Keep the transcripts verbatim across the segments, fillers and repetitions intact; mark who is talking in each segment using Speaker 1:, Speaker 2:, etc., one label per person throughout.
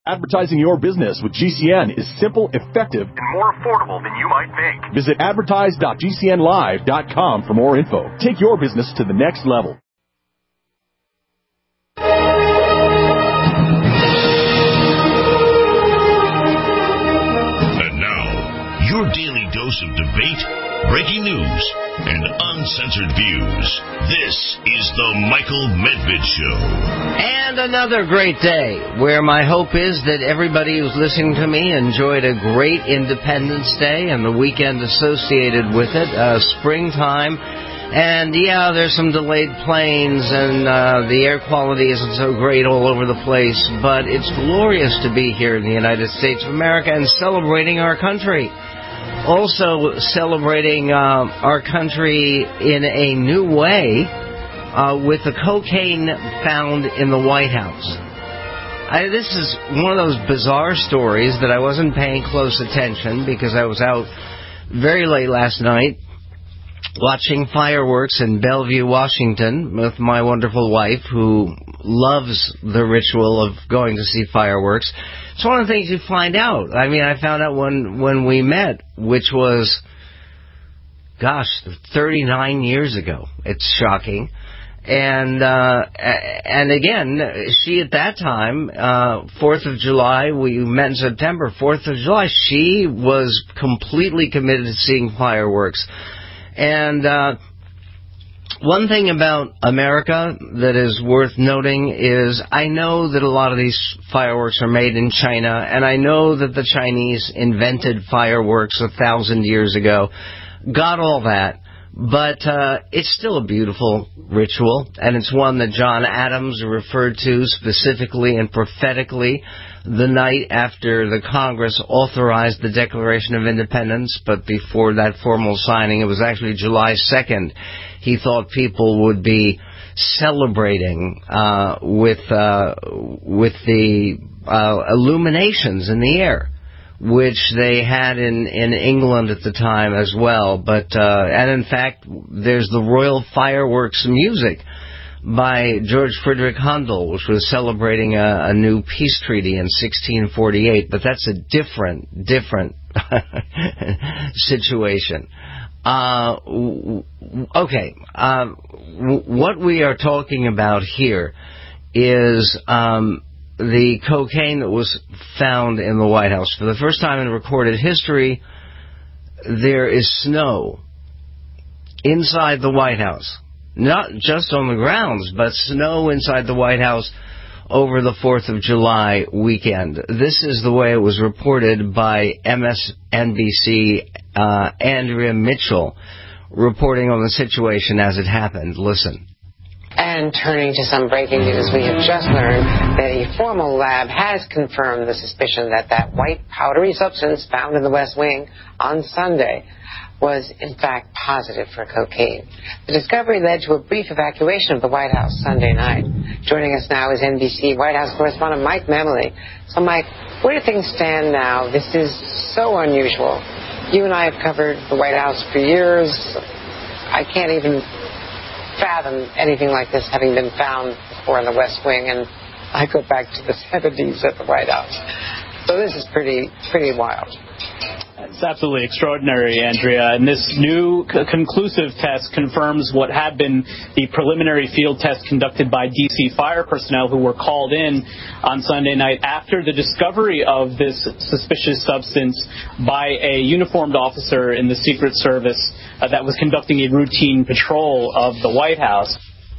Speaker 1: Advertising your business with G C N is simple, effective, and more affordable than you might think. Visit advertise dot g c n live dot com for more info. Take your business to the next level.
Speaker 2: And now, your daily dose of debate, breaking news, and uncensored views. This is the Michael Medved Show.
Speaker 3: And another great day where my hope is that everybody who's listening to me enjoyed a great Independence Day and the weekend associated with it, uh, springtime. And, yeah, there's some delayed planes and uh, the air quality isn't so great all over the place, but it's glorious to be here in the United States of America and celebrating our country. Also celebrating uh, our country in a new way uh, with the cocaine found in the White House. I, this is one of those bizarre stories that I wasn't paying close attention because I was out very late last night watching fireworks in Bellevue, Washington with my wonderful wife who loves the ritual of going to see fireworks. It's one of the things you find out. I mean, I found out when, when we met, which was, gosh, thirty-nine years ago. It's shocking. And, uh, and again, she at that time, uh, fourth of July, we met in September, fourth of July, she was completely committed to seeing fireworks. And, uh, one thing about America that is worth noting is I know that a lot of these fireworks are made in China, and I know that the Chinese invented fireworks a thousand years ago. Got all that. But uh, it's still a beautiful ritual, and it's one that John Adams referred to specifically and prophetically the night after the Congress authorized the Declaration of Independence, but before that formal signing, it was actually July second. He thought people would be celebrating uh, with uh, with the uh, illuminations in the air, which they had in, in England at the time as well. But uh, and in fact, there's the Royal Fireworks music by George Frederick Handel, which was celebrating a, a new peace treaty in sixteen forty-eight. But that's a different, different situation. Uh, okay, uh, what we are talking about here is um, the cocaine that was found in the White House. For the first time in recorded history, there is snow inside the White House. Not just on the grounds, but snow inside the White House over the fourth of July weekend. This is the way it was reported by M S N B C uh, Andrea Mitchell, reporting on the situation as it happened. Listen.
Speaker 4: And turning to some breaking news, we have just learned that a formal lab has confirmed the suspicion that that white powdery substance found in the West Wing on Sunday was, in fact, positive for cocaine. The discovery led to a brief evacuation of the White House Sunday night. Joining us now is N B C White House correspondent Mike Memoli. So, Mike, where do things stand now? This is so unusual. You and I have covered the White House for years. I can't even fathom anything like this having been found before in the West Wing, and I go back to the seventies at the White House. So this is pretty, pretty wild.
Speaker 5: It's absolutely extraordinary, Andrea. And this new c- conclusive test confirms what had been the preliminary field test conducted by D C fire personnel who were called in on Sunday night after the discovery of this suspicious substance by a uniformed officer in the Secret Service uh, that was conducting a routine patrol of the White House.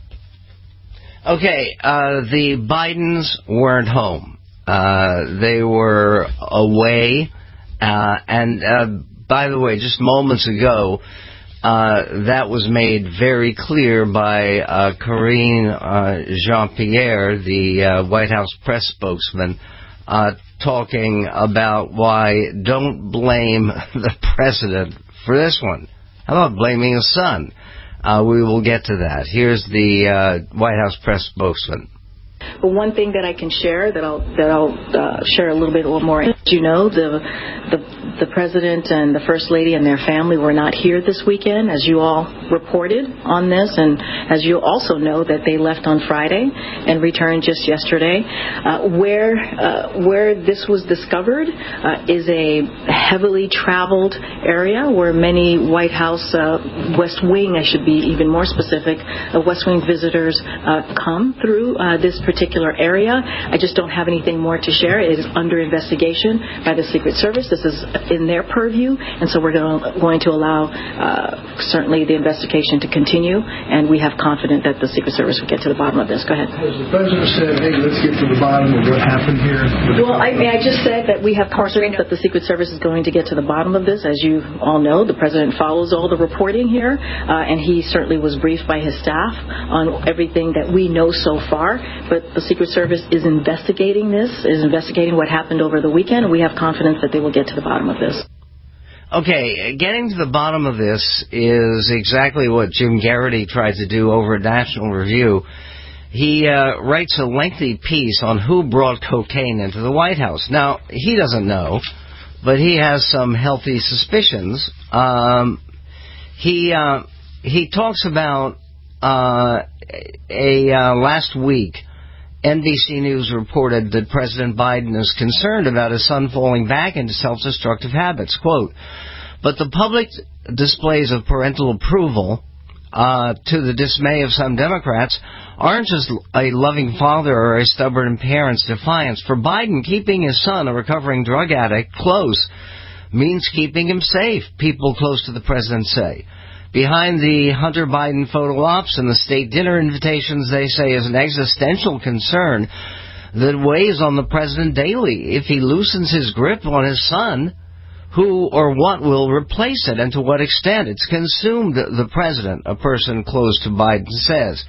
Speaker 3: Okay, uh, the Bidens weren't home. Uh, they were away. Uh, and, uh, by the way, just moments ago, uh, that was made very clear by uh, Karine uh, Jean-Pierre, the uh, White House press spokesman, uh, talking about why don't blame the president for this one. How about blaming his son? Uh, we will get to that. Here's the uh, White House press spokesman.
Speaker 6: But one thing that I can share that I'll that I'll uh, share a little bit more. As you know, the the the president and the first lady and their family were not here this weekend, as you all reported on this, and as you also know that they left on Friday and returned just yesterday. Uh, where uh, where this was discovered uh, is a heavily traveled area where many White House uh, West Wing, I should be even more specific, uh, West Wing visitors uh, come through uh, this particular area. I just don't have anything more to share. It is under investigation by the Secret Service. This is in their purview, and so we're going to, going to allow uh, certainly the investigation to continue, and we have confidence that the Secret Service will get to the bottom of this. Go ahead.
Speaker 7: Has the president said, hey, let's get to the bottom of what happened here?
Speaker 6: Well, I, I just said that we have confidence that the Secret Service is going to get to the bottom of this. As you all know, the president follows all the reporting here, uh, and he certainly was briefed by his staff on everything that we know so far. But the Secret Service is investigating this, is investigating what happened over the weekend, and we have confidence that they will get to the bottom of this.
Speaker 3: Okay, getting to the bottom of this is exactly what Jim Garrity tried to do over at National Review. He uh, writes a lengthy piece on who brought cocaine into the White House. Now, he doesn't know, but he has some healthy suspicions. Um, he uh, he talks about uh, a uh, last week, N B C News reported that President Biden is concerned about his son falling back into self-destructive habits. Quote, but the public displays of parental approval, uh, to the dismay of some Democrats, aren't just a loving father or a stubborn parent's defiance. For Biden, keeping his son, a recovering drug addict, close means keeping him safe, people close to the president say. Behind the Hunter Biden photo ops and the state dinner invitations, they say, is an existential concern that weighs on the president daily. If he loosens his grip on his son, who or what will replace it, and to what extent? It's consumed the president, a person close to Biden says.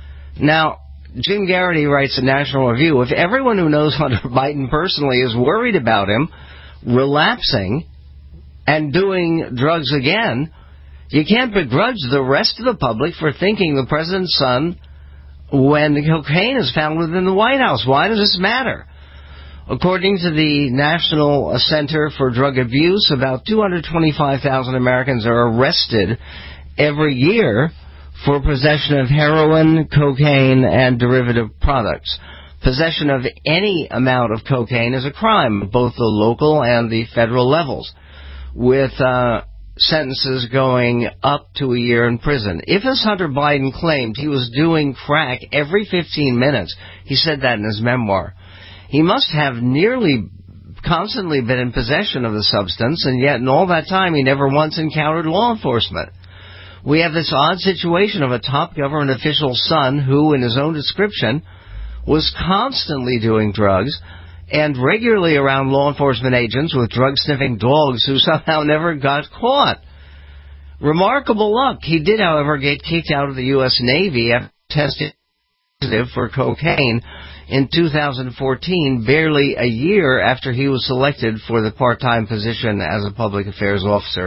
Speaker 3: Now, Jim Garrity writes in National Review, if everyone who knows Hunter Biden personally is worried about him relapsing and doing drugs again, you can't begrudge the rest of the public for thinking the president's son when the cocaine is found within the White House. Why does this matter? According to the National Center for Drug Abuse, about two hundred twenty-five thousand Americans are arrested every year for possession of heroin, cocaine, and derivative products. Possession of any amount of cocaine is a crime, both the local and the federal levels, with uh, sentences going up to a year in prison. If, as Hunter Biden claimed, he was doing crack every fifteen minutes, he said that in his memoir, he must have nearly constantly been in possession of the substance, and yet in all that time he never once encountered law enforcement. We have this odd situation of a top government official's son who, in his own description, was constantly doing drugs and regularly around law enforcement agents with drug-sniffing dogs who somehow never got caught. Remarkable luck. He did, however, get kicked out of the U S Navy after testing positive for cocaine in two thousand fourteen, barely a year after he was selected for the part-time position as a public affairs officer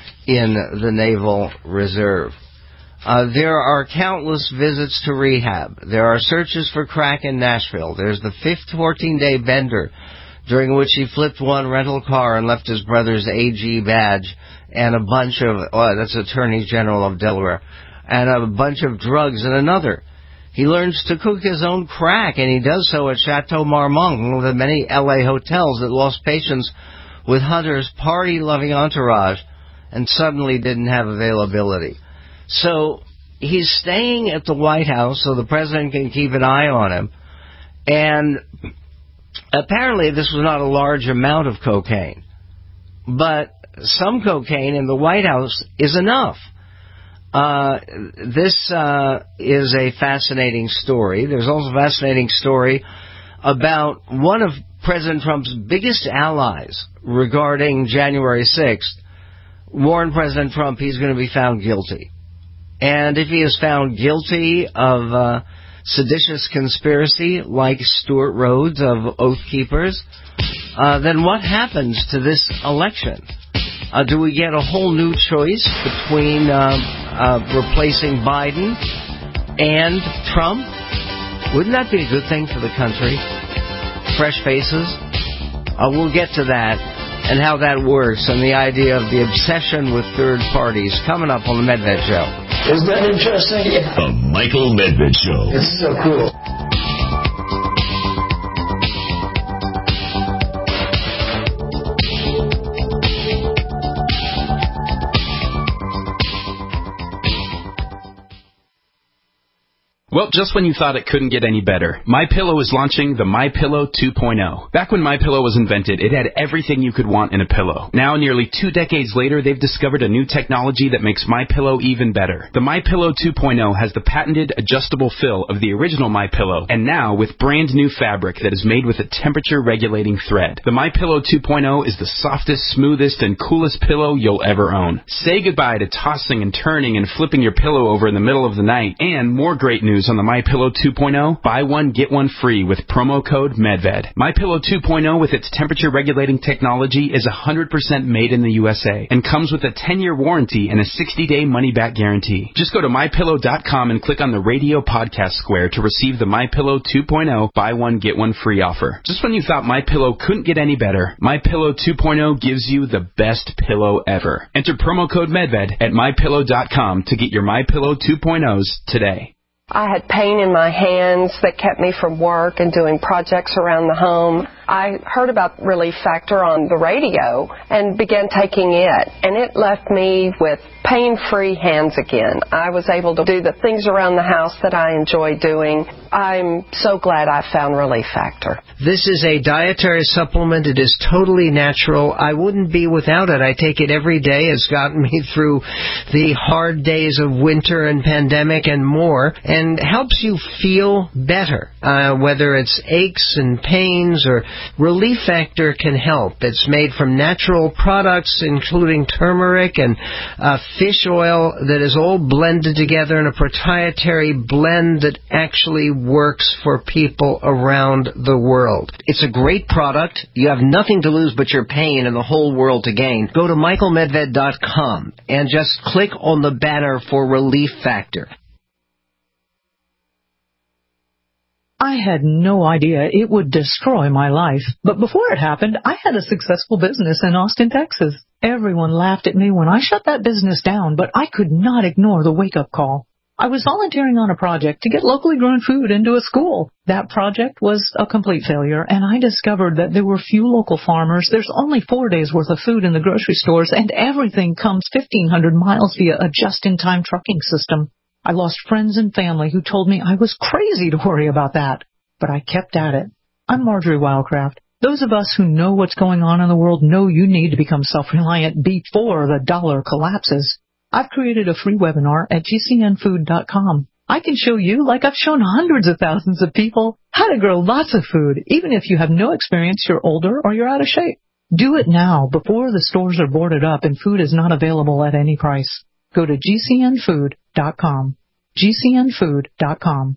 Speaker 3: in the Naval Reserve. Uh, there are countless visits to rehab. There are searches for crack in Nashville. There's the fifth fourteen-day bender, during which he flipped one rental car and left his brother's A G badge and a bunch of, oh, that's Attorney General of Delaware, and a bunch of drugs in another. He learns to cook his own crack, and he does so at Chateau Marmont, one of the many L A hotels that lost patience with Hunter's party-loving entourage and suddenly didn't have availability. So he's staying at the White House so the president can keep an eye on him. And apparently this was not a large amount of cocaine. But some cocaine in the White House is enough. Uh, this uh, is a fascinating story. There's also a fascinating story about one of President Trump's biggest allies regarding January sixth. Warned President Trump he's going to be found guilty. And if he is found guilty of uh, seditious conspiracy, like Stuart Rhodes of Oath Keepers, uh, then what happens to this election? Uh, do we get a whole new choice between uh, uh, replacing Biden and Trump? Wouldn't that be a good thing for the country? Fresh faces? Uh, we'll get to that and how that works and the idea of the obsession with third parties coming up on the Medved Show.
Speaker 7: Isn't that interesting? Yeah.
Speaker 2: The Michael Medved Show.
Speaker 7: It's so cool.
Speaker 8: Well, just when you thought it couldn't get any better, MyPillow is launching the MyPillow two point oh. Back when MyPillow was invented, it had everything you could want in a pillow. Now, nearly two decades later, they've discovered a new technology that makes MyPillow even better. The MyPillow two point oh has the patented adjustable fill of the original MyPillow, and now with brand new fabric that is made with a temperature-regulating thread. The MyPillow two point oh is the softest, smoothest, and coolest pillow you'll ever own. Say goodbye to tossing and turning and flipping your pillow over in the middle of the night. And more great news on the MyPillow two point oh, buy one, get one free with promo code MEDVED. MyPillow two point oh with its temperature-regulating technology is one hundred percent made in the U S A and comes with a ten-year warranty and a sixty-day money-back guarantee. Just go to My Pillow dot com and click on the radio podcast square to receive the MyPillow two point oh buy one, get one free offer. Just when you thought MyPillow couldn't get any better, MyPillow two point oh gives you the best pillow ever. Enter promo code MEDVED at My Pillow dot com to get your MyPillow two point ohs today.
Speaker 9: I had pain in my hands that kept me from work and doing projects around the home. I heard about Relief Factor on the radio and began taking it, and it left me with pain-free hands again. I was able to do the things around the house that I enjoy doing. I'm so glad I found Relief Factor.
Speaker 3: This is a dietary supplement. It is totally natural. I wouldn't be without it. I take it every day. It's gotten me through the hard days of winter and pandemic and more, and helps you feel better, uh, whether it's aches and pains or Relief Factor can help. It's made from natural products, including turmeric and uh, fish oil that is all blended together in a proprietary blend that actually works for people around the world. It's a great product. You have nothing to lose but your pain and the whole world to gain. Go to Michael Medved dot com and just click on the banner for Relief Factor.
Speaker 10: I had no idea it would destroy my life. But before it happened, I had a successful business in Austin, Texas. Everyone laughed at me when I shut that business down, but I could not ignore the wake-up call. I was volunteering on a project to get locally grown food into a school. That project was a complete failure, and I discovered that there were few local farmers. There's only four days' worth of food in the grocery stores, and everything comes fifteen hundred miles via a just-in-time trucking system. I lost friends and family who told me I was crazy to worry about that, but I kept at it. I'm Marjorie Wildcraft. Those of us who know what's going on in the world know you need to become self-reliant before the dollar collapses. I've created a free webinar at G C N food dot com. I can show you, like I've shown hundreds of thousands of people, how to grow lots of food, even if you have no experience, you're older, or you're out of shape. Do it now, before the stores are boarded up and food is not available at any price. Go to G C N food dot com. G C N food dot com.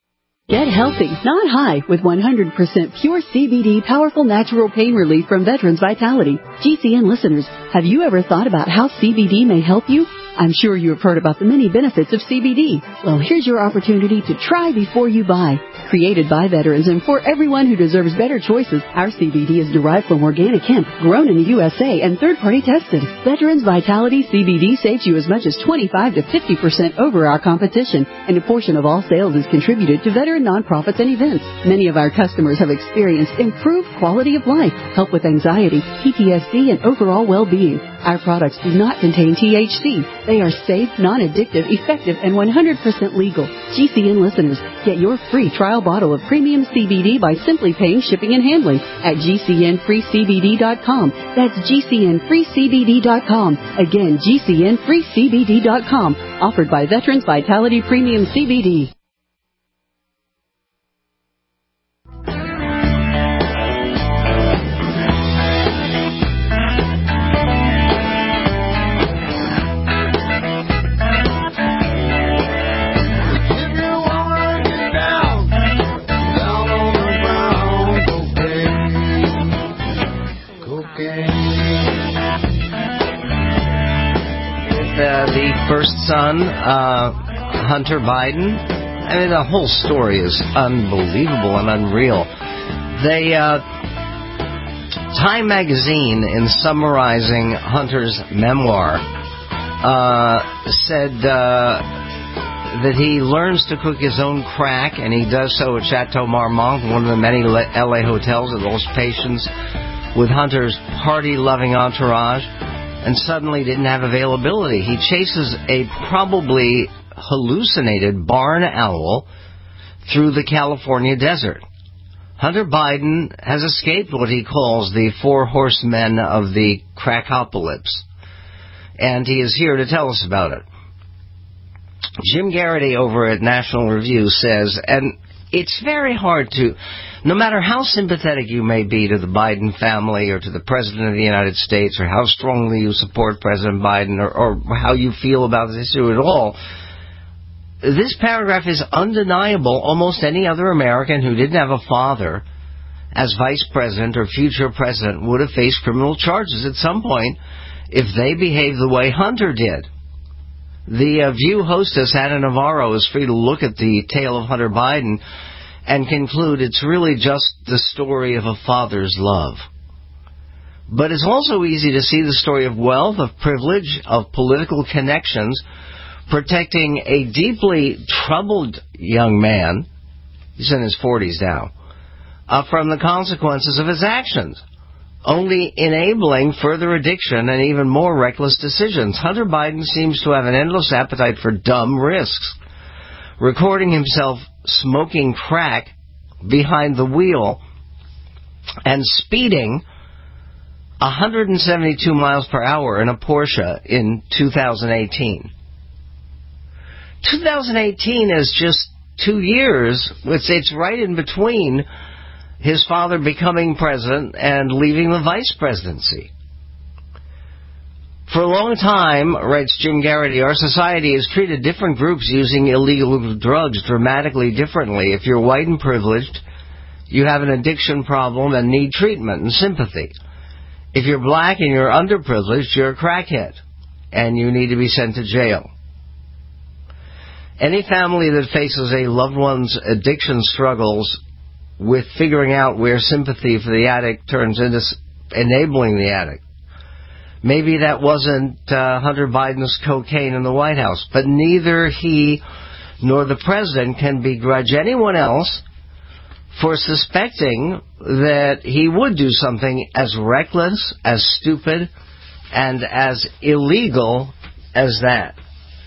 Speaker 11: Get healthy, not high, with one hundred percent pure C B D powerful natural pain relief from Veterans Vitality. G C N listeners, have you ever thought about how C B D may help you? I'm sure you have heard about the many benefits of C B D. Well, here's your opportunity to try before you buy. Created by veterans and for everyone who deserves better choices, our C B D is derived from organic hemp, grown in the U S A, and third-party tested. Veterans Vitality C B D saves you as much as twenty-five to fifty percent over our competition, and a portion of all sales is contributed to veteran nonprofits and events. Many of our customers have experienced improved quality of life, help with anxiety, P T S D, and overall well-being. Our products do not contain T H C. They are safe, non-addictive, effective, and one hundred percent legal. G C N listeners, get your free trial bottle of premium C B D by simply paying shipping and handling at G C N free C B D dot com. That's G C N free C B D dot com. Again, G C N free C B D dot com. Offered by Veterans Vitality Premium C B D.
Speaker 3: Uh, the first son, uh, Hunter Biden, I mean, the whole story is unbelievable and unreal. They, uh, Time magazine, in summarizing Hunter's memoir, uh, said uh, that he learns to cook his own crack, and he does so at Chateau Marmont, one of the many L A hotels that hosts patients with Hunter's party-loving entourage, and suddenly didn't have availability. He chases a probably hallucinated barn owl through the California desert. Hunter Biden has escaped what he calls the four horsemen of the crackopolis, and he is here to tell us about it. Jim Garrity over at National Review says, and it's very hard to, no matter how sympathetic you may be to the Biden family or to the President of the United States, or how strongly you support President Biden, or, or how you feel about this issue at all, this paragraph is undeniable. Almost any other American who didn't have a father as vice president or future president would have faced criminal charges at some point if they behaved the way Hunter did. The uh, View hostess, Ana Navarro, is free to look at the tale of Hunter Biden and conclude it's really just the story of a father's love. But it's also easy to see the story of wealth, of privilege, of political connections, protecting a deeply troubled young man, he's in his forties now, uh, from the consequences of his actions, only enabling further addiction and even more reckless decisions. Hunter Biden seems to have an endless appetite for dumb risks, recording himself smoking crack behind the wheel and speeding one hundred seventy-two miles per hour in a Porsche in two thousand eighteen. two thousand eighteen is just two years. It's, it's right in between his father becoming president and leaving the vice presidency. For a long time, writes Jim Garrity, our society has treated different groups using illegal drugs dramatically differently. If you're white and privileged, you have an addiction problem and need treatment and sympathy. If you're black and you're underprivileged, you're a crackhead and you need to be sent to jail. Any family that faces a loved one's addiction struggles with figuring out where sympathy for the addict turns into enabling the addict. Maybe that wasn't uh, Hunter Biden's cocaine in the White House, but neither he nor the president can begrudge anyone else for suspecting that he would do something as reckless, as stupid, and as illegal as that.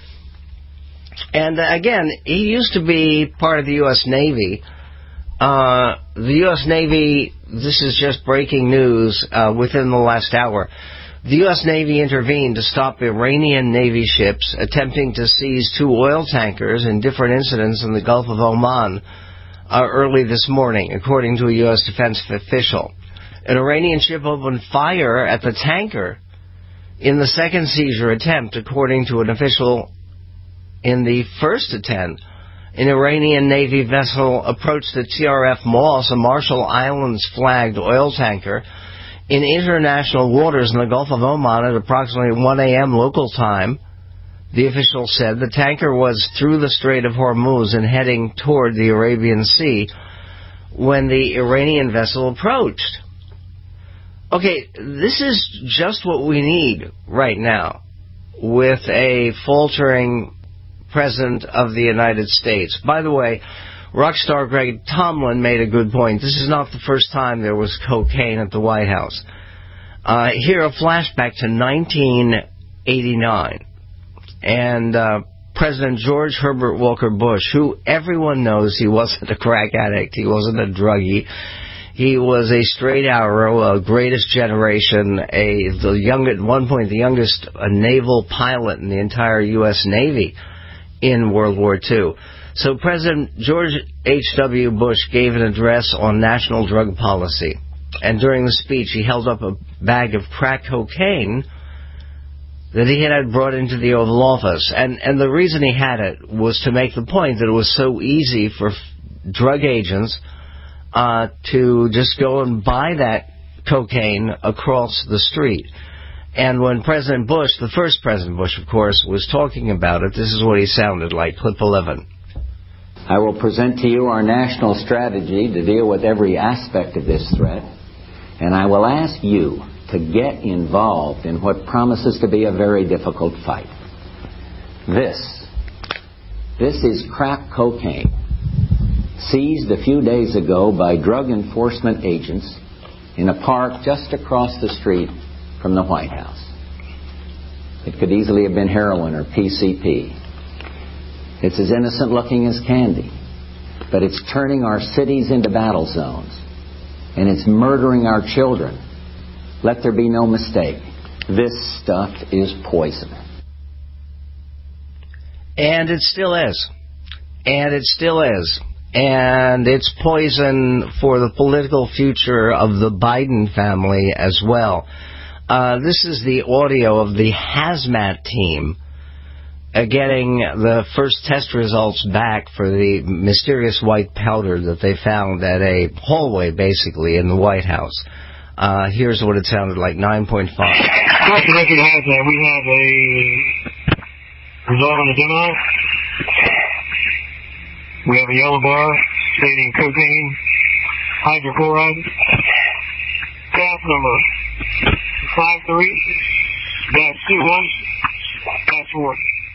Speaker 3: And uh, again, he used to be part of the U S Navy. Uh, the U S Navy, this is just breaking news uh, within the last hour. The U S Navy intervened to stop Iranian Navy ships attempting to seize two oil tankers in different incidents in the Gulf of Oman uh, early this morning, according to a U S defense official. An Iranian ship opened fire at the tanker in the second seizure attempt, according to an official. In the first attempt, an Iranian Navy vessel approached the T R F Moss, a Marshall Islands-flagged oil tanker, in international waters in the Gulf of Oman at approximately one a.m. local time. The official said the tanker was through the Strait of Hormuz and heading toward the Arabian Sea when the Iranian vessel approached. Okay, this is just what we need right now with a faltering President of the United States. By the way, rock star Greg Tomlin made a good point. This is not the first time there was cocaine at the White House. Uh, here, a flashback to nineteen eighty-nine. And uh, President George Herbert Walker Bush, who everyone knows he wasn't a crack addict, he wasn't a druggie. He was a straight arrow, a greatest generation, a the young, at one point the youngest a naval pilot in the entire U S Navy in World War Two. So President George H W Bush gave an address on national drug policy. And during the speech, he held up a bag of crack cocaine that he had brought into the Oval Office. And, and the reason he had it was to make the point that it was so easy for f- drug agents uh, to just go and buy that cocaine across the street. And when President Bush, the first President Bush, of course, was talking about it, this is what he sounded like. Clip eleven.
Speaker 12: I will present to you our national strategy to deal with every aspect of this threat, and I will ask you to get involved in what promises to be a very difficult fight. This, this is crack cocaine, seized a few days ago by drug enforcement agents in a park just across the street from the White House. It could easily have been heroin or P C P. It's as innocent looking as candy, but it's turning our cities into battle zones, and it's murdering our children. Let there be no mistake. This stuff is poison.
Speaker 3: And it still is. And it still is. And it's poison for the political future of the Biden family as well. Uh, this is the audio of the hazmat team uh, getting the first test results back for the mysterious white powder that they found at a hallway, basically, in the White House. Uh, here's what it sounded like, nine point five.
Speaker 13: Record hazmat, we have a result on the demo. We have a yellow bar stating cocaine, hydrochloride, gas number five three dash two one dash four.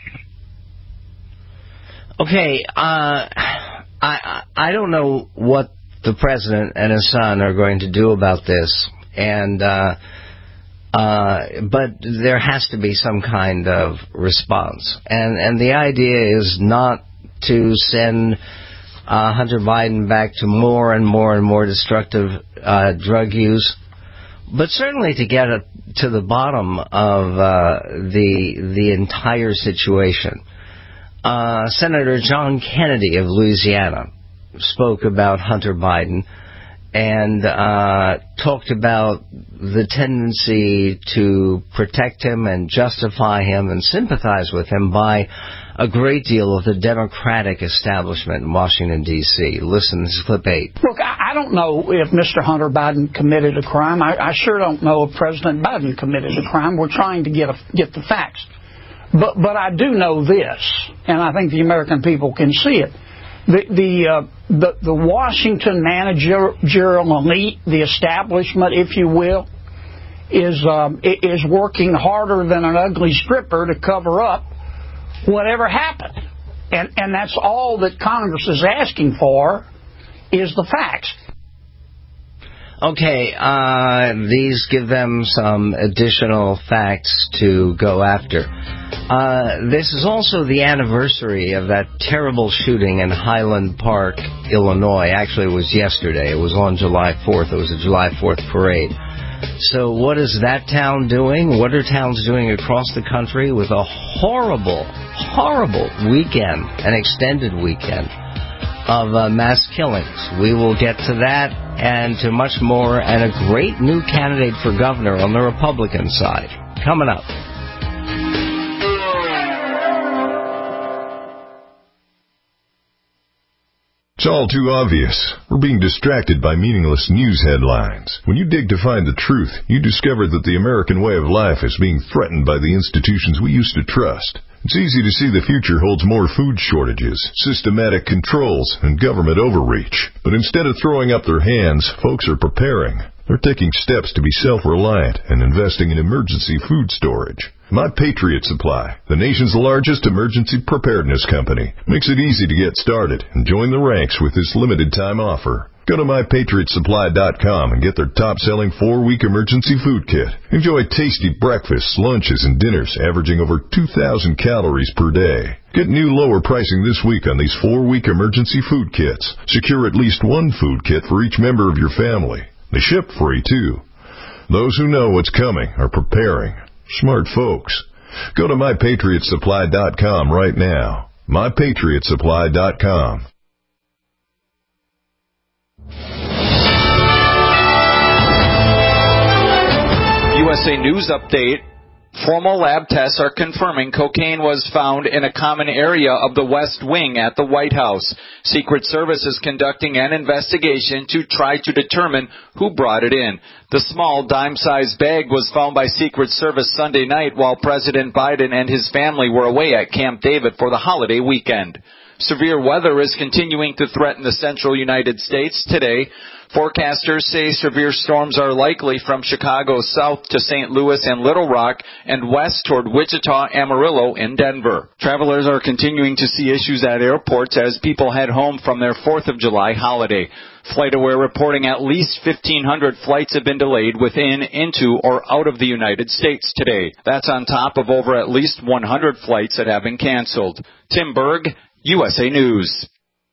Speaker 3: Okay, uh, I I don't know what the president and his son are going to do about this, and uh, uh, but there has to be some kind of response, and and the idea is not to send uh, Hunter Biden back to more and more and more destructive uh, drug use, but certainly to get a, to the bottom of uh, the the entire situation. Uh, Senator John Kennedy of Louisiana spoke about Hunter Biden and uh, talked about the tendency to protect him and justify him and sympathize with him by a great deal of the Democratic establishment in Washington, D C Listen, this is clip eight.
Speaker 14: Look, I don't know if Mister Hunter Biden committed a crime. I, I sure don't know if President Biden committed a crime. We're trying to get a, get the facts. But but I do know this, and I think the American people can see it. The the uh, the, the Washington managerial elite, the establishment, if you will, is um, is working harder than an ugly stripper to cover up whatever happened, and and that's all that Congress is asking for, is the facts.
Speaker 3: Okay, uh, these give them some additional facts to go after. Uh, this is also the anniversary of that terrible shooting in Highland Park, Illinois. Actually, it was yesterday. It was on July fourth. It was a July fourth parade. So what is that town doing? What are towns doing across the country with a horrible, horrible weekend, an extended weekend of uh, mass killings? We will get to that and to much more, and a great new candidate for governor on the Republican side. Coming up.
Speaker 15: It's all too obvious. We're being distracted by meaningless news headlines. When you dig to find the truth, you discover that the American way of life is being threatened by the institutions we used to trust. It's easy to see the future holds more food shortages, systematic controls, and government overreach. But instead of throwing up their hands, folks are preparing. They're taking steps to be self-reliant and investing in emergency food storage. My Patriot Supply, the nation's largest emergency preparedness company, makes it easy to get started and join the ranks with this limited-time offer. Go to my patriot supply dot com and get their top-selling four-week emergency food kit. Enjoy tasty breakfasts, lunches, and dinners averaging over two thousand calories per day. Get new lower pricing this week on these four-week emergency food kits. Secure at least one food kit for each member of your family. They ship free, too. Those who know what's coming are preparing. Smart folks. Go to my patriot supply dot com right now. my patriot supply dot com.
Speaker 16: U S A News Update. Formal lab tests are confirming cocaine was found in a common area of the West Wing at the White House. Secret Service is conducting an investigation to try to determine who brought it in. The small dime-sized bag was found by Secret Service Sunday night while President Biden and his family were away at Camp David for the holiday weekend. Severe weather is continuing to threaten the central United States today. Forecasters say severe storms are likely from Chicago south to Saint Louis and Little Rock and west toward Wichita, Amarillo, and Denver. Travelers are continuing to see issues at airports as people head home from their fourth of July holiday. FlightAware reporting at least fifteen hundred flights have been delayed within, into, or out of the United States today. That's on top of over at least one hundred flights that have been canceled. Tim Berg, U S A News.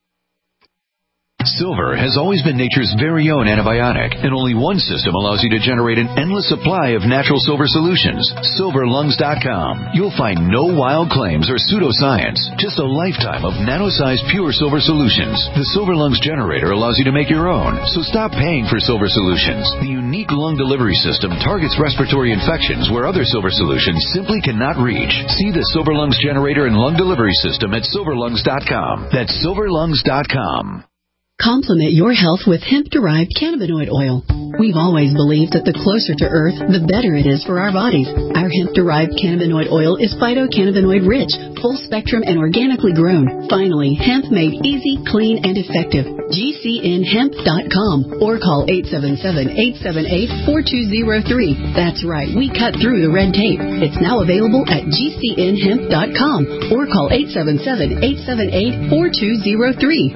Speaker 17: Silver has always been nature's very own antibiotic, and only one system allows you to generate an endless supply of natural silver solutions. silver lungs dot com. You'll find no wild claims or pseudoscience, just a lifetime of nano-sized pure silver solutions. The Silver Lungs generator allows you to make your own, so stop paying for silver solutions. The unique lung delivery system targets respiratory infections where other silver solutions simply cannot reach. See the Silver Lungs generator and lung delivery system at silver lungs dot com. That's silver lungs dot com.
Speaker 11: Complement your health with hemp-derived cannabinoid oil. We've always believed that the closer to Earth, the better it is for our bodies. Our hemp-derived cannabinoid oil is phytocannabinoid-rich, full-spectrum, and organically grown. Finally, hemp made easy, clean, and effective. G C N hemp dot com or call eight seven seven, eight seven eight, four two zero three. That's right, we cut through the red tape. It's now available at G C N hemp dot com or call eight seven seven, eight seven eight, four two zero three.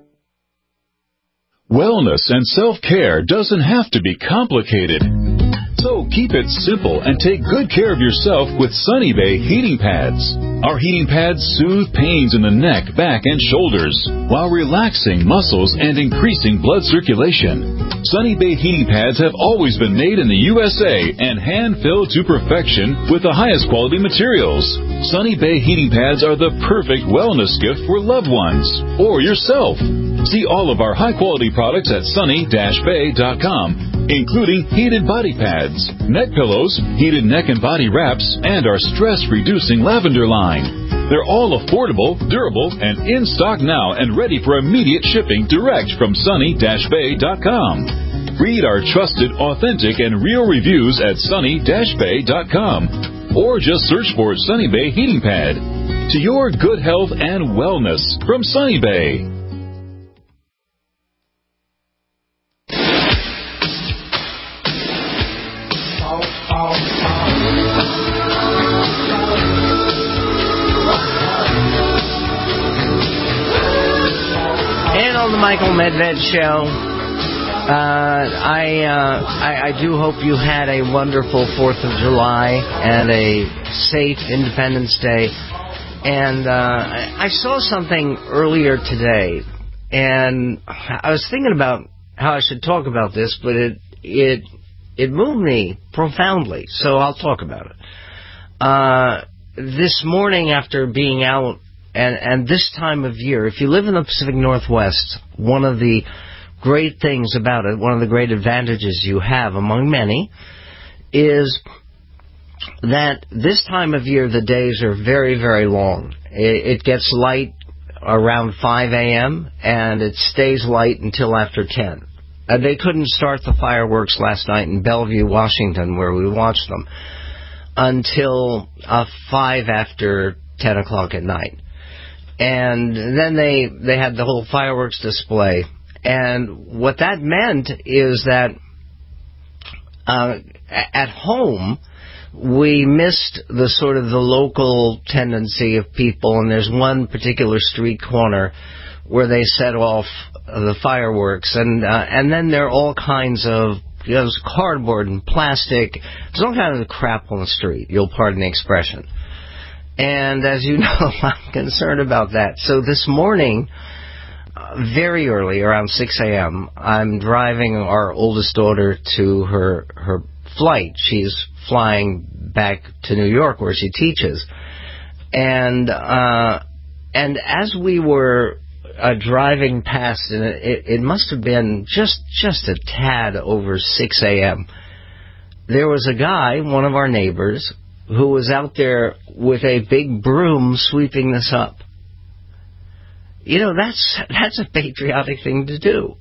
Speaker 18: Wellness and self-care doesn't have to be complicated. So keep it simple and take good care of yourself with Sunny Bay heating pads. Our heating pads soothe pains in the neck, back, and shoulders while relaxing muscles and increasing blood circulation. Sunny Bay heating pads have always been made in the U S A and hand-filled to perfection with the highest quality materials. Sunny Bay heating pads are the perfect wellness gift for loved ones or yourself. See all of our high-quality products at sunny dash bay dot com, including heated body pads, neck pillows, heated neck and body wraps, and our stress-reducing lavender line. They're all affordable, durable, and in stock now and ready for immediate shipping direct from sunny dash bay dot com. Read our trusted, authentic, and real reviews at sunny dash bay dot com or just search for Sunny Bay Heating Pad. To your good health and wellness from Sunny Bay.
Speaker 3: And on the Michael Medved Show, uh, I, uh, I I do hope you had a wonderful fourth of July and a safe Independence Day. And uh, I, I saw something earlier today, and I was thinking about how I should talk about this, but it it it moved me profoundly, so I'll talk about it. Uh, this morning, after being out, and, and this time of year, if you live in the Pacific Northwest, one of the great things about it, one of the great advantages you have, among many, is that this time of year the days are very, very long. It, it gets light around five a.m., and it stays light until after ten. And they couldn't start the fireworks last night in Bellevue, Washington, where we watched them, until uh, five after ten o'clock at night. And then they they had the whole fireworks display. And what that meant is that uh, at home, we missed the sort of the local tendency of people, and there's one particular street corner where they set off the fireworks, and uh, and then there are all kinds of, you know, there's cardboard and plastic, there's all kinds of crap on the street, you'll pardon the expression. And as you know, I'm concerned about that. So this morning, uh, very early, around six a.m., I'm driving our oldest daughter to her her flight. She's flying back to New York where she teaches. And uh, and as we were uh, driving past, and it, it must have been just, just a tad over six a.m., there was a guy, one of our neighbors, who was out there with a big broom sweeping this up. You know, that's that's a patriotic thing to do.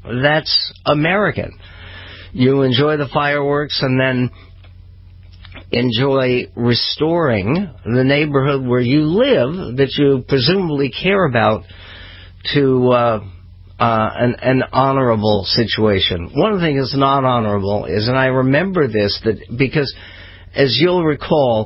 Speaker 3: That's American. You enjoy the fireworks, and then enjoy restoring the neighborhood where you live that you presumably care about to uh, uh, an, an honorable situation. One thing that's not honorable is, and I remember this, that because, as you'll recall,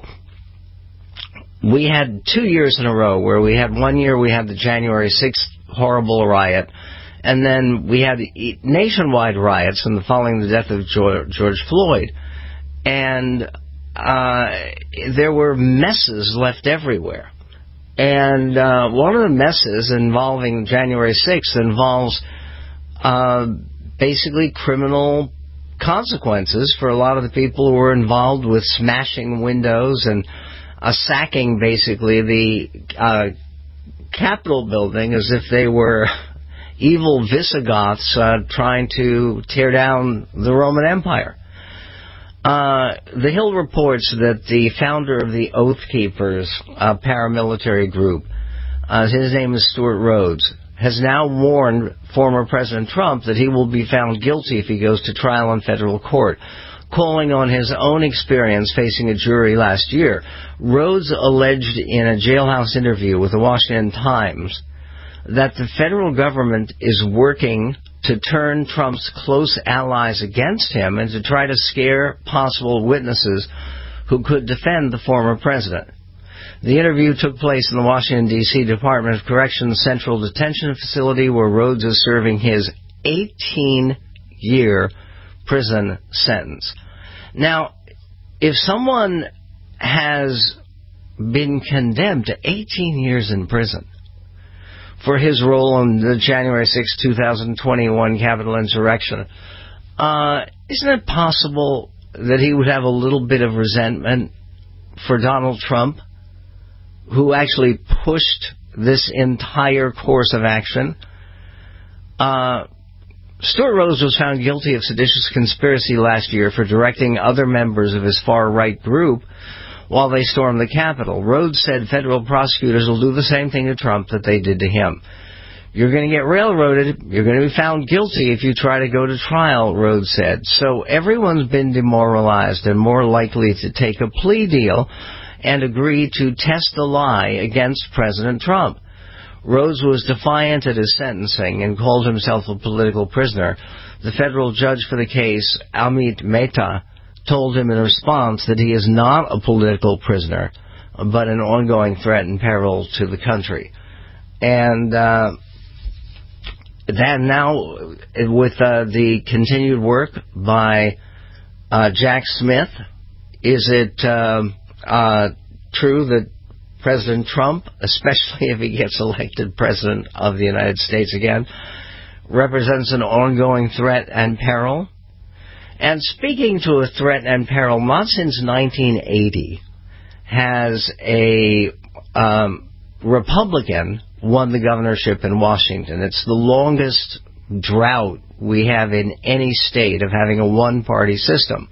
Speaker 3: we had two years in a row where we had one year we had the January sixth horrible riot, and then we had nationwide riots and the following the death of George, George Floyd. And uh, there were messes left everywhere. And uh, one of the messes involving January sixth involves uh, basically criminal consequences for a lot of the people who were involved with smashing windows and uh, sacking basically the uh, Capitol building as if they were evil Visigoths uh, trying to tear down the Roman Empire. Uh, the Hill reports that the founder of the Oath Keepers uh, paramilitary group, uh, his name is Stuart Rhodes, has now warned former President Trump that he will be found guilty if he goes to trial in federal court, calling on his own experience facing a jury last year. Rhodes alleged in a jailhouse interview with the Washington Times that the federal government is working to turn Trump's close allies against him and to try to scare possible witnesses who could defend the former president. The interview took place in the Washington, D C Department of Corrections Central Detention Facility, where Rhodes is serving his eighteen-year prison sentence. Now, if someone has been condemned to eighteen years in prison for his role in the January sixth, twenty twenty-one Capitol insurrection, uh, isn't it possible that he would have a little bit of resentment for Donald Trump, who actually pushed this entire course of action? Uh, Stuart Rhodes was found guilty of seditious conspiracy last year for directing other members of his far-right group while they stormed the Capitol. Rhodes said federal prosecutors will do the same thing to Trump that they did to him. You're going to get railroaded. You're going to be found guilty if you try to go to trial, Rhodes said. So everyone's been demoralized and more likely to take a plea deal and agree to test the lie against President Trump. Rhodes was defiant at his sentencing and called himself a political prisoner. The federal judge for the case, Amit Mehta, told him in response that he is not a political prisoner, but an ongoing threat and peril to the country. And uh, that now, with uh, the continued work by uh, Jack Smith, is it uh, uh, true that President Trump, especially if he gets elected President of the United States again, represents an ongoing threat and peril? And speaking to a threat and peril, not since nineteen eighty has a um, Republican won the governorship in Washington. It's the longest drought we have in any state of having a one-party system.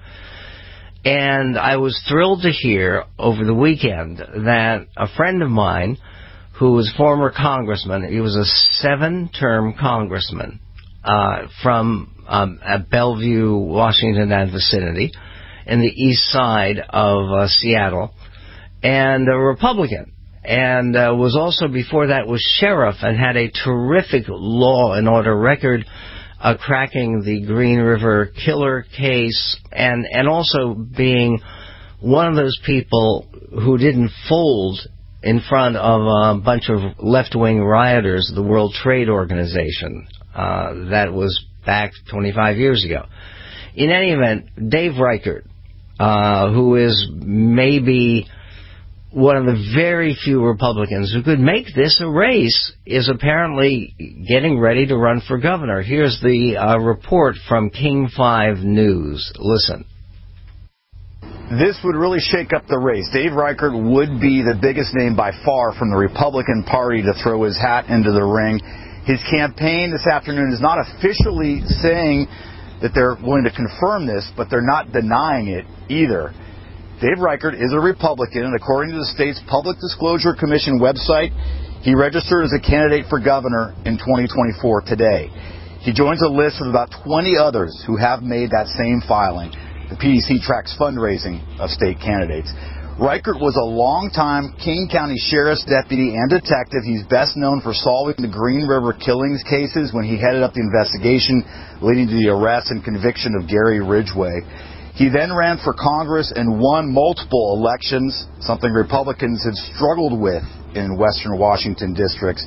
Speaker 3: And I was thrilled to hear over the weekend that a friend of mine who was former congressman, he was a seven-term congressman uh, from um, at Bellevue, Washington and vicinity, in the east side of uh, Seattle, and a Republican. And uh, was also, before that, was sheriff and had a terrific law and order record, uh, cracking the Green River killer case, and, and also being one of those people who didn't fold in front of a bunch of left-wing rioters, the World Trade Organization. Uh, that was back twenty-five years ago. In any event, Dave Reichert, uh, who is maybe one of the very few Republicans who could make this a race, is apparently getting ready to run for governor. Here's the uh, report from King five News. Listen.
Speaker 19: This would really shake up the race. Dave Reichert would be the biggest name by far from the Republican Party to throw his hat into the ring. His campaign this afternoon is not officially saying that they're going to confirm this, but they're not denying it either. Dave Reichert is a Republican, and according to the state's Public Disclosure Commission website, he registered as a candidate for governor in twenty twenty-four today. He joins a list of about twenty others who have made that same filing. The P D C tracks fundraising of state candidates. Reichert was a longtime King County Sheriff's deputy and detective. He's best known for solving the Green River killings cases when he headed up the investigation leading to the arrest and conviction of Gary Ridgway. He then ran for Congress and won multiple elections, something Republicans have struggled with in Western Washington districts.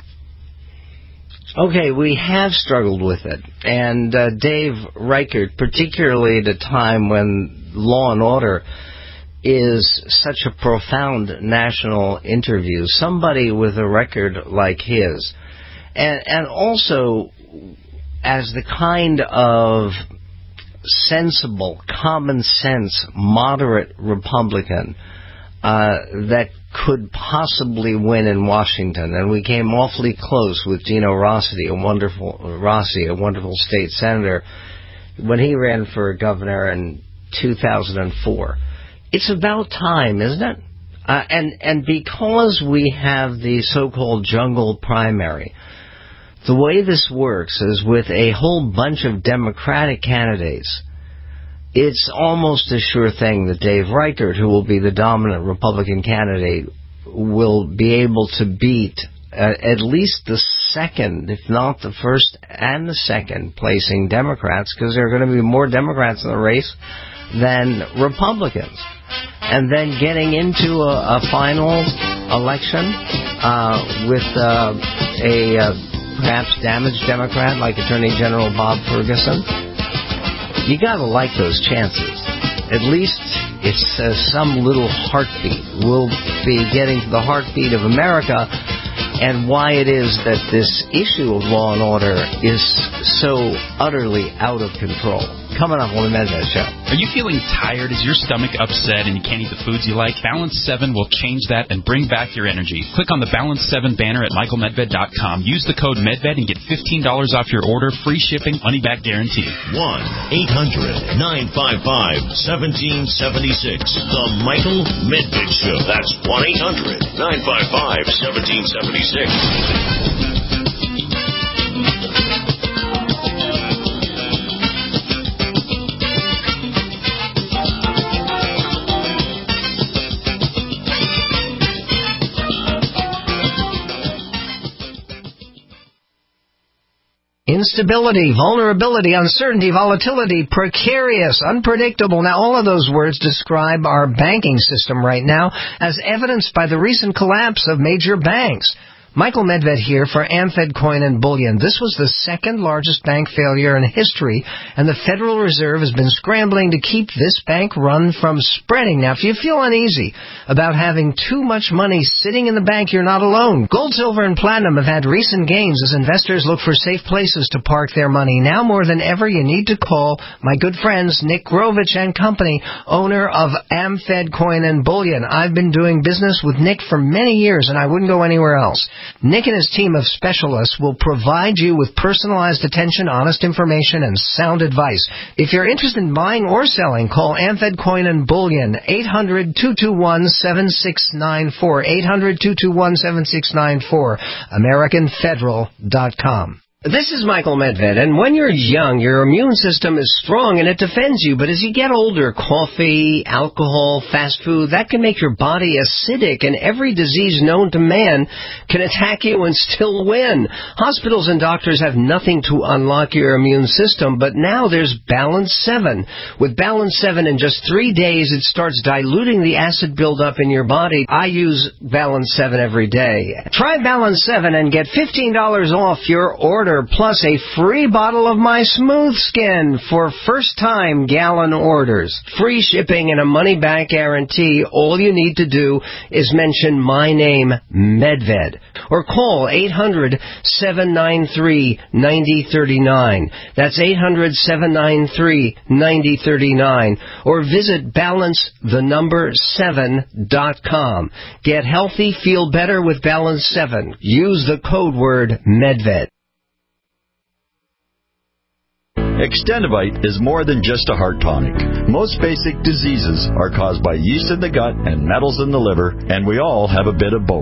Speaker 3: Okay, we have struggled with it. And uh, Dave Reichert, particularly at a time when law and order is such a profound national interview, somebody with a record like his, and, and also as the kind of sensible, common sense, moderate Republican uh, that could possibly win in Washington. And we came awfully close with Gino Rossi, a wonderful Rossi, a wonderful state senator, when he ran for governor in two thousand four. It's about time, isn't it? Uh, and, and because we have the so-called jungle primary, the way this works is with a whole bunch of Democratic candidates, it's almost a sure thing that Dave Reichert, who will be the dominant Republican candidate, will be able to beat uh, at least the second, if not the first and the second placing Democrats, because there are going to be more Democrats in the race than Republicans. And then getting into a, a final election uh, with uh, a uh, perhaps damaged Democrat like Attorney General Bob Ferguson, you got to like those chances. At least it's uh, some little heartbeat. We'll be getting to the heartbeat of America and why it is that this issue of law and order is so utterly out of control. Coming up on the Medved Show.
Speaker 8: Are you feeling tired? Is your stomach upset and you can't eat the foods you like? Balance seven will change that and bring back your energy. Click on the Balance seven banner at michael medved dot com. Use the code MEDVED and get fifteen dollars off your order, free shipping, money-back guarantee.
Speaker 2: one eight hundred nine five five one seven seven six. The Michael Medved Show. That's one eight hundred nine five five one seven seven six.
Speaker 3: Instability, vulnerability, uncertainty, volatility, precarious, unpredictable. Now, all of those words describe our banking system right now, as evidenced by the recent collapse of major banks. Michael Medved here for Amfed Coin and Bullion. This was the second largest bank failure in history, and the Federal Reserve has been scrambling to keep this bank run from spreading. Now, if you feel uneasy about having too much money sitting in the bank, you're not alone. Gold, silver, and platinum have had recent gains as investors look for safe places to park their money. Now more than ever, you need to call my good friends Nick Grovich and Company, owner of Amfed Coin and Bullion. I've been doing business with Nick for many years, and I wouldn't go anywhere else. Nick and his team of specialists will provide you with personalized attention, honest information, and sound advice. If you're interested in buying or selling, call Amfed Coin and Bullion, eight hundred two two one seven six nine four, eight hundred two two one seven six nine four, american federal dot com. This is Michael Medved, and when you're young, your immune system is strong and it defends you. But as you get older, coffee, alcohol, fast food, that can make your body acidic, and every disease known to man can attack you and still win. Hospitals and doctors have nothing to unlock your immune system, but now there's Balance seven. With Balance seven, in just three days, it starts diluting the acid buildup in your body. I use Balance seven every day. Try Balance seven and get fifteen dollars off your order, plus a free bottle of my Smooth Skin for first-time gallon orders. Free shipping and a money-back guarantee. All you need to do is mention my name, Medved, or call eight hundred seven nine three nine zero three nine. That's eight hundred seven nine three nine zero three nine. Or visit balance the number seven dot com. Get healthy, feel better with Balance seven. Use the code word Medved.
Speaker 20: Extendivite is more than just a heart tonic. Most basic diseases are caused by yeast in the gut and metals in the liver, and we all have a bit of both.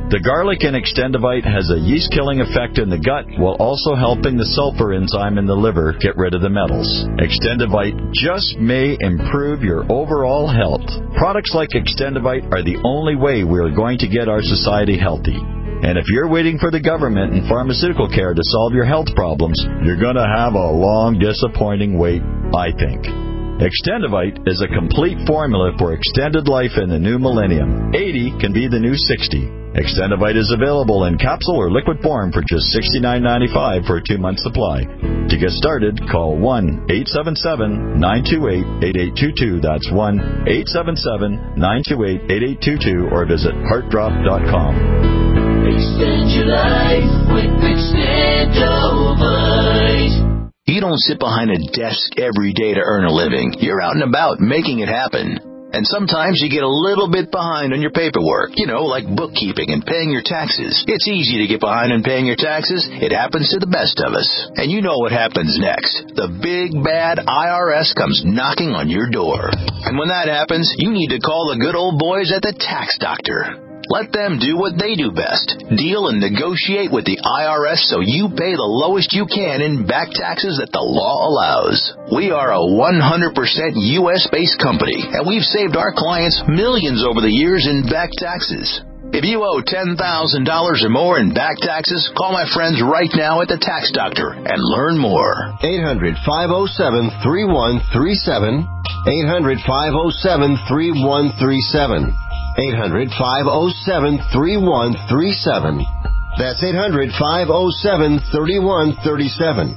Speaker 20: The garlic in Extendivite has a yeast-killing effect in the gut while also helping the sulfur enzyme in the liver get rid of the metals. Extendivite just may improve your overall health. Products like Extendivite are the only way we are going to get our society healthy. And if you're waiting for the government and pharmaceutical care to solve your health problems, you're going to have a long, disappointing wait, I think. Extendivite is a complete formula for extended life in the new millennium. eighty can be the new sixty. Extendivite is available in capsule or liquid form for just sixty-nine ninety-five for a two-month supply. To get started, call one eight seven seven, nine two eight, eight eight two two. That's one eight seven seven, nine two eight, eight eight two two or visit heart drop dot com.
Speaker 2: Extend your life with Extendivite. You don't sit behind a desk every day to earn a living. You're out and about making it happen. And sometimes you get a little bit behind on your paperwork, you know, like bookkeeping and paying your taxes. It's easy to get behind on paying your taxes. It happens to the best of us. And you know what happens next. The big, bad I R S comes knocking on your door. And when that happens, you need to call the good old boys at the Tax Doctor. Let them do what they do best. Deal and negotiate with the I R S so you pay the lowest you can in back taxes that the law allows. We are a one hundred percent U S-based company, and we've saved our clients millions over the years in back taxes. If you owe ten thousand dollars or more in back taxes, call my friends right now at the Tax Doctor and learn more.
Speaker 21: eight hundred, five oh seven, three one three seven. eight hundred, five oh seven, three one three seven. eight hundred, five oh seven, three one three seven. That's eight hundred, five oh seven, three one three seven.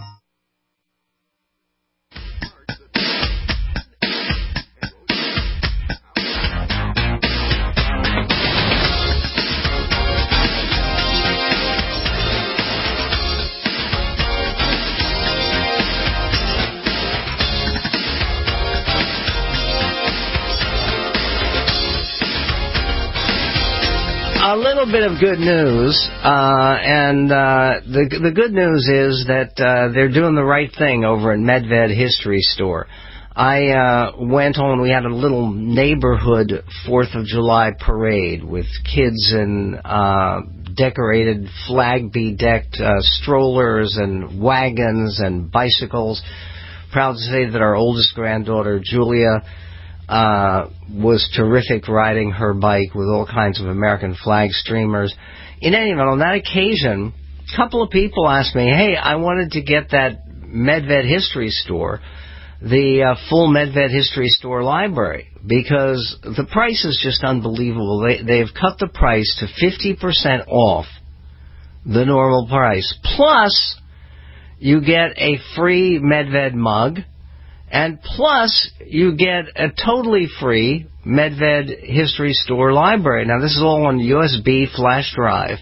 Speaker 3: A little bit of good news, uh, and uh, the the good news is that uh, they're doing the right thing over at Medved History Store. I uh, went on, we had a little neighborhood fourth of July parade with kids in uh, decorated, flag-bedecked uh, strollers and wagons and bicycles. Proud to say that our oldest granddaughter, Julia, Uh, was terrific riding her bike with all kinds of American flag streamers. In any event, on that occasion, a couple of people asked me, hey, I wanted to get that Medved History Store, the uh, full Medved History Store library, because the price is just unbelievable. They, they've cut the price to fifty percent off the normal price. Plus, you get a free Medved mug. And plus, you get a totally free Medved History Store library. Now, this is all on U S B flash drive,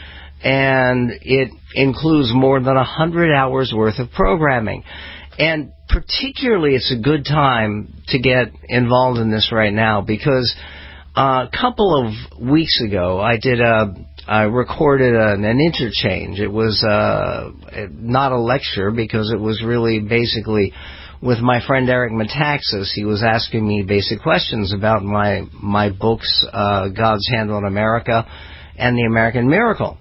Speaker 3: and it includes more than one hundred hours worth of programming. And particularly, it's a good time to get involved in this right now, because uh, a couple of weeks ago, I did a, I recorded an, an interchange. It was uh, not a lecture, because it was really basically with my friend Eric Metaxas. He was asking me basic questions about my my books, uh, God's Hand on America and The American Miracle.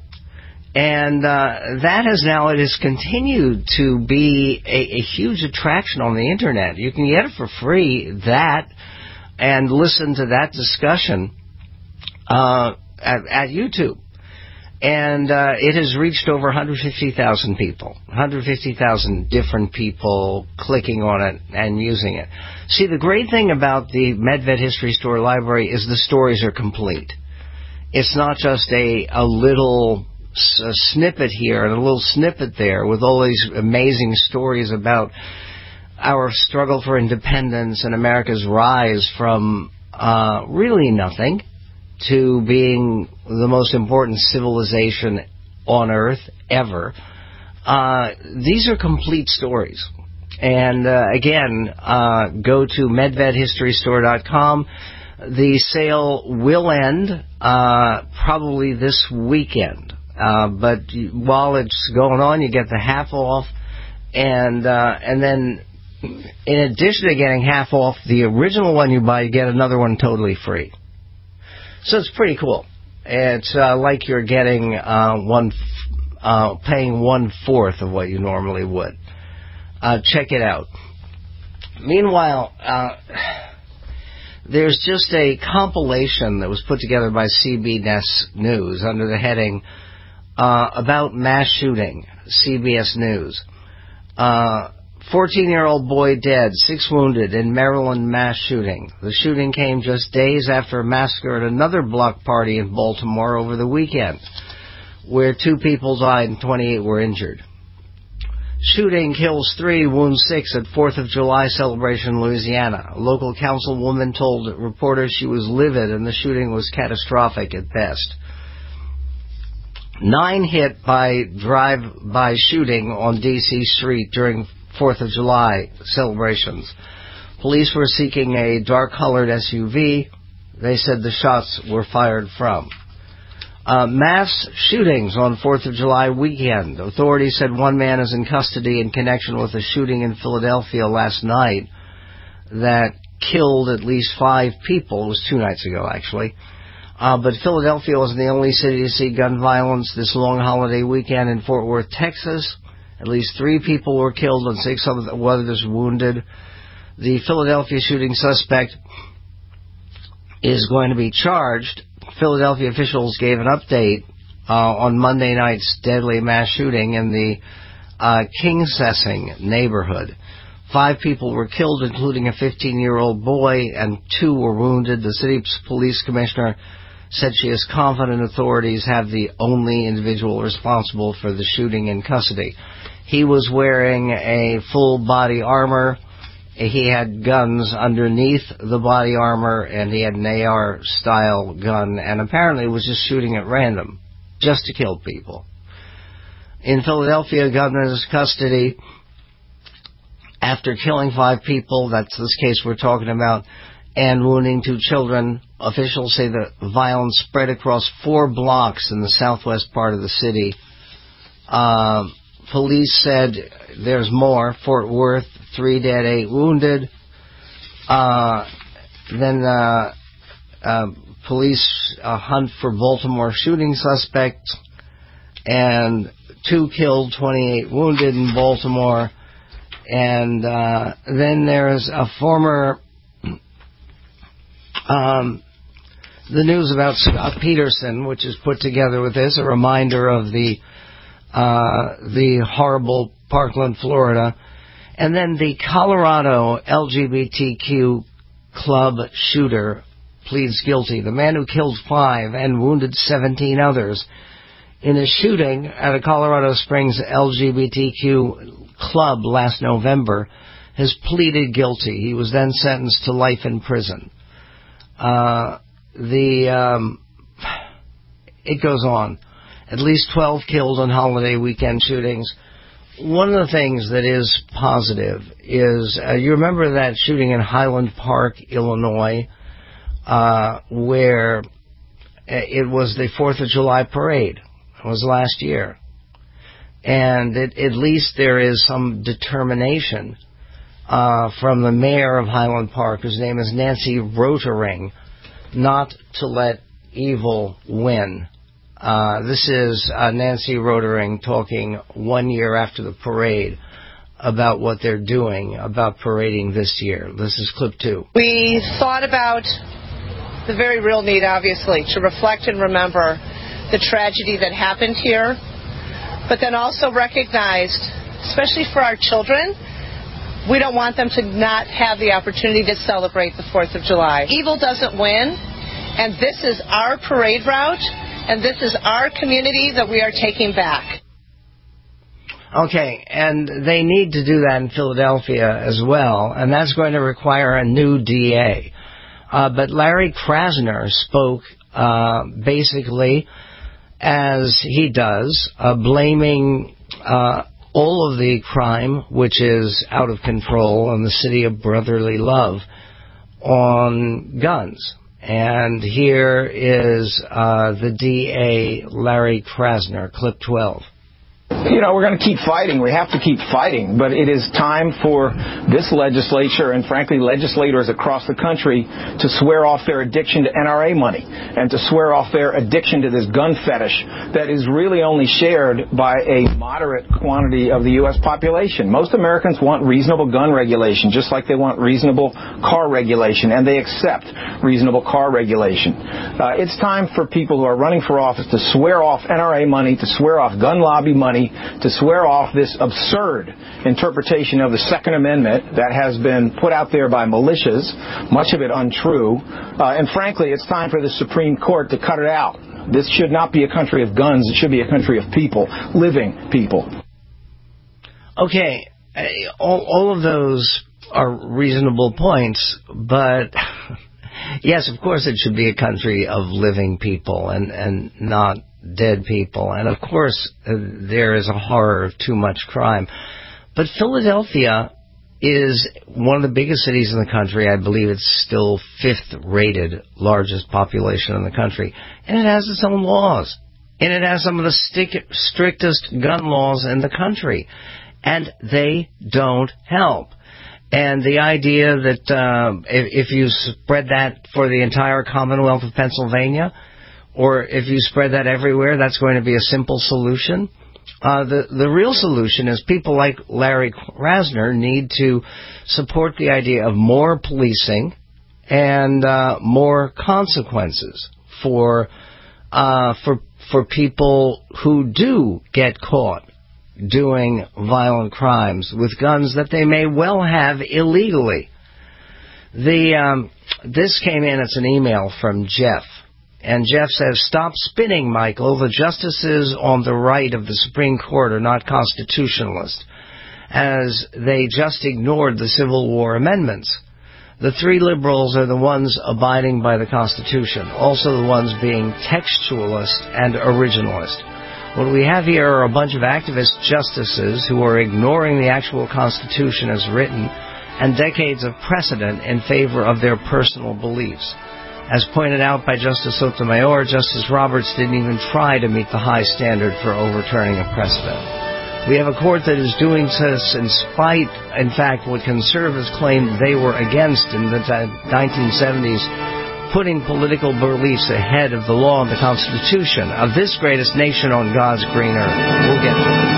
Speaker 3: And uh, that has now, it has continued to be a, a huge attraction on the Internet. You can get it for free, that, and listen to that discussion uh, at, at YouTube. And uh, it has reached over one hundred fifty thousand people, one hundred fifty thousand different people clicking on it and using it. See, the great thing about the Medved History Store library is the stories are complete. It's not just a, a little a snippet here and a little snippet there with all these amazing stories about our struggle for independence and America's rise from uh, really nothing to being the most important civilization on Earth ever. Uh, these are complete stories. And uh, again, uh, go to medved history store dot com. The sale will end uh, probably this weekend. Uh, but while it's going on, you get the half off. And, uh, and then in addition to getting half off the original one you buy, you get another one totally free. So it's pretty cool. It's uh, like you're getting uh, one, uh, paying one-fourth of what you normally would. Uh, check it out. Meanwhile, uh, there's just a compilation that was put together by C B S News under the heading uh, about mass shooting, C B S News. Uh, fourteen-year-old boy dead, six wounded in Maryland mass shooting. The shooting came just days after a massacre at another block party in Baltimore over the weekend, where two people died and twenty-eight were injured. Shooting kills three, wounds six at fourth of July celebration in Louisiana. A local councilwoman told reporters she was livid and the shooting was catastrophic at best. Nine hit by drive-by shooting on D C Street during fourth of July celebrations. Police were seeking a dark-colored S U V. They said the shots were fired from. Uh, mass shootings on fourth of July weekend. Authorities said one man is in custody in connection with a shooting in Philadelphia last night that killed at least five people. It was two nights ago, actually. Uh, but Philadelphia wasn't the only city to see gun violence this long holiday weekend. In Fort Worth, Texas, at least three people were killed and six others wounded. The Philadelphia shooting suspect is going to be charged. Philadelphia officials gave an update uh, on Monday night's deadly mass shooting in the uh, Kingsessing neighborhood. Five people were killed, including a fifteen-year-old boy, and two were wounded. The city's police commissioner said she is confident authorities have the only individual responsible for the shooting in custody. He was wearing a full body armor. He had guns underneath the body armor, and he had an A R-style gun, and apparently was just shooting at random, just to kill people. In Philadelphia, governor's custody, after killing five people, that's this case we're talking about, and wounding two children, officials say the violence spread across four blocks in the southwest part of the city. Uh, police said there's more. Fort Worth, three dead, eight wounded. Uh, then uh, uh, police uh, hunt for Baltimore shooting suspect, and two killed, twenty-eight wounded in Baltimore. And uh, then there's a former, um, the news about Scott Peterson, which is put together with this, a reminder of the uh, the horrible Parkland, Florida. And then the Colorado L G B T Q club shooter pleads guilty. The man who killed five and wounded seventeen others in a shooting at a Colorado Springs L G B T Q club last November has pleaded guilty. He was then sentenced to life in prison. Uh, the um, it goes on. At least twelve killed on holiday weekend shootings. One of the things that is positive is, uh, you remember that shooting in Highland Park, Illinois, uh, where it was the fourth of July parade. It was last year. And it, at least there is some determination uh, from the mayor of Highland Park, whose name is Nancy Rotering, not to let evil win. Uh, this is uh, Nancy Rotering talking one year after the parade about what they're doing about parading this year. This is clip two.
Speaker 1: We thought about the very real need, obviously, to reflect and remember the tragedy that happened here, but then also recognized, especially for our children, we don't want them to not have the opportunity to celebrate the fourth of July. Evil doesn't win, and this is our parade route. And this is our community that we are taking back.
Speaker 3: Okay, and they need to do that in Philadelphia as well, and that's going to require a new D A. Uh, but Larry Krasner spoke uh, basically, as he does, uh, blaming uh, all of the crime, which is out of control in the city of brotherly love, on guns. And here is uh, the D A, Larry Krasner, clip twelve.
Speaker 4: you know, we're going to keep fighting. We have to keep fighting. But it is time for this legislature and, frankly, legislators across the country to swear off their addiction to N R A money and to swear off their addiction to this gun fetish that is really only shared by a moderate quantity of the U S population. Most Americans want reasonable gun regulation, just like they want reasonable car regulation, and they accept reasonable car regulation. Uh, it's time for people who are running for office to swear off N R A money, to swear off gun lobby money, to swear off this absurd interpretation of the Second Amendment that has been put out there by militias, much of it untrue. Uh, and frankly, it's time for the Supreme Court to cut it out. This should not be a country of guns. It should be a country of people, living people.
Speaker 3: Okay, all, all of those are reasonable points, but yes, of course it should be a country of living people and, and not dead people. And of course uh, there is a horror of too much crime. But Philadelphia is one of the biggest cities in the country. I believe it's still fifth-rated largest population in the country. And it has its own laws. And it has some of the stick, strictest gun laws in the country. And they don't help. And the idea that uh, if, if you spread that for the entire Commonwealth of Pennsylvania, or if you spread that everywhere, that's going to be a simple solution. Uh, the, the real solution is people like Larry Krasner need to support the idea of more policing and uh, more consequences for uh, for for people who do get caught doing violent crimes with guns that they may well have illegally. The um, this came in as an email from Jeff. And Jeff says, "Stop spinning, Michael. The justices on the right of the Supreme Court are not constitutionalists, as they just ignored the Civil War amendments. The three liberals are the ones abiding by the Constitution, also the ones being textualist and originalist. What we have here are a bunch of activist justices who are ignoring the actual Constitution as written and decades of precedent in favor of their personal beliefs. As pointed out by Justice Sotomayor, Justice Roberts didn't even try to meet the high standard for overturning a precedent. We have a court that is doing this in spite, in fact, what conservatives claimed they were against in the nineteen seventies, putting political beliefs ahead of the law and the Constitution of this greatest nation on God's green earth." We'll get to it.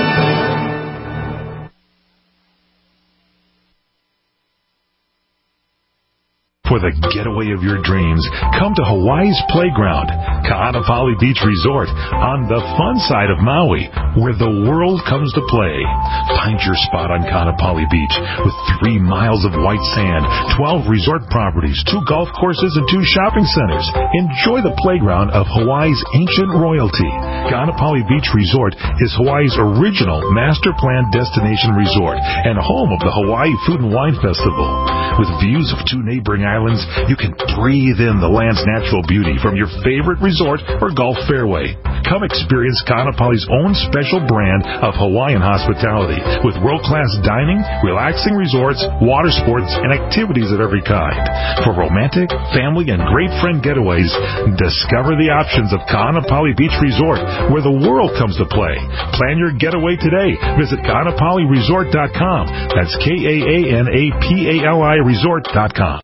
Speaker 22: For the getaway of your dreams, come to Hawaii's Playground, Ka'anapali Beach Resort, on the fun side of Maui, where the world comes to play. Find your spot on Ka'anapali Beach with three miles of white sand, twelve resort properties, two golf courses, and two shopping centers. Enjoy the playground of Hawaii's ancient royalty. Ka'anapali Beach Resort is Hawaii's original master plan destination resort and home of the Hawaii Food and Wine Festival. With views of two neighboring islands, you can breathe in the land's natural beauty from your favorite resort or golf fairway. Come experience Ka'anapali's own special brand of Hawaiian hospitality with world-class dining, relaxing resorts, water sports, and activities of every kind. For romantic, family, and great friend getaways, discover the options of Ka'anapali Beach Resort, where the world comes to play. Plan your getaway today. Visit Ka'anapali Resort dot com. That's K A A N A P A L I Resort dot com.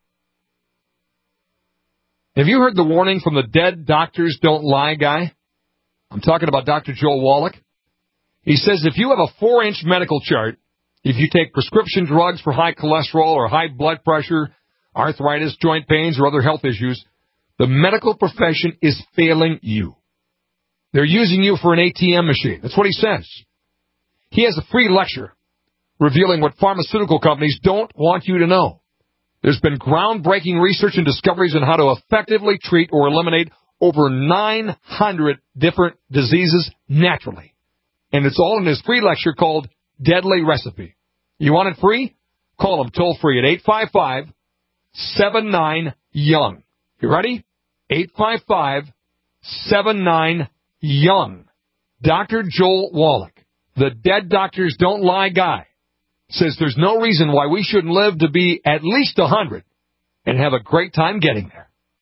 Speaker 23: Have you heard the warning from the dead doctors don't lie guy? I'm talking about Doctor Joel Wallach. He says if you have a four-inch medical chart, if you take prescription drugs for high cholesterol or high blood pressure, arthritis, joint pains, or other health issues, the medical profession is failing you. They're using you for an A T M machine. That's what he says. He has a free lecture revealing what pharmaceutical companies don't want you to know. There's been groundbreaking research and discoveries on how to effectively treat or eliminate over nine hundred different diseases naturally. And it's all in his free lecture called Deadly Recipe. You want it free? Call him toll free at eight five five, seven nine, young. You ready? eight five five, seven nine, young. Doctor Joel Wallach, the dead doctors don't lie guy, says there's no reason why we shouldn't live to be at least one hundred and have a great time getting there.